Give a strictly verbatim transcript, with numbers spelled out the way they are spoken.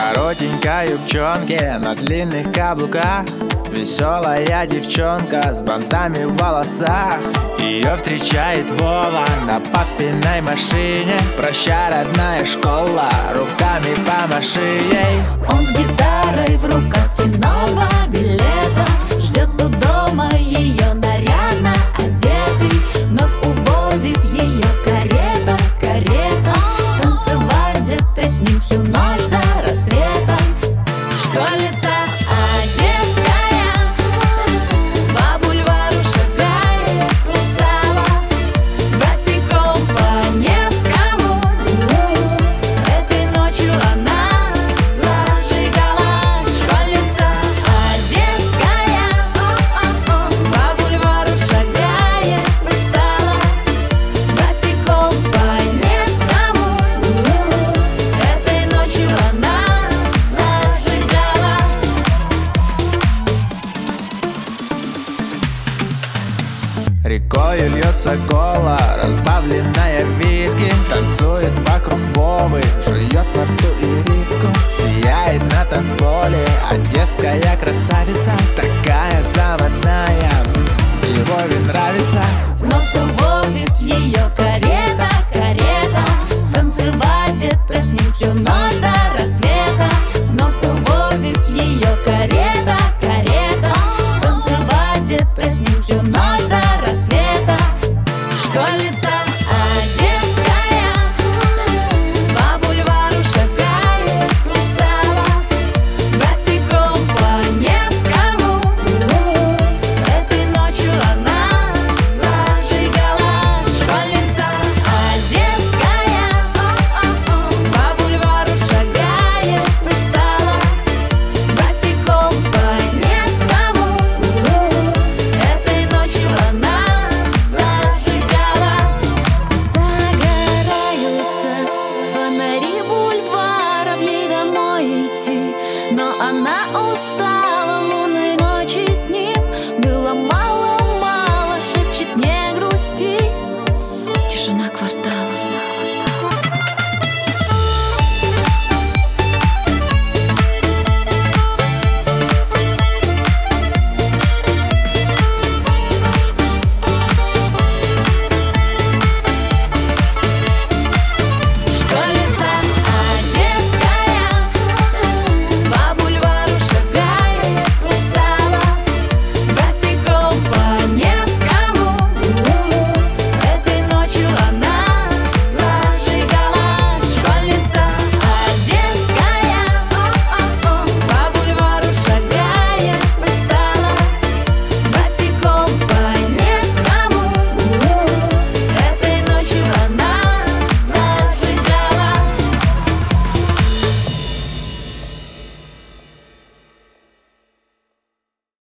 Коротенькой юбчонке на длинных каблуках, веселая девчонка с бантами в волосах. Ее встречает Вова на папиной машине. Прощай, родная школа, руками помаши ей. Он с гитарой в руках и нового билета ждет у дома ее нарядно одетый. Вновь увозит ее карета, карета. Танцевать где-то с ним всю ночь до рассвета. Школьница одесская по бульвару шагает устала, босиком по Невскому. Этой ночью она зажигала. Школьница одесская по бульвару шагает устала, босиком по Невскому. Этой ночью она зажигала. Рекою льется кола, разбавленная виски. Танцует вокруг Вовы, жует во рту ириску. Сияет на танцполе одесская красавица, такая заводная, Львове нравится. Вновь увозит ее карета, карета. Танцевать где-то с ним всю ночь до рассвета.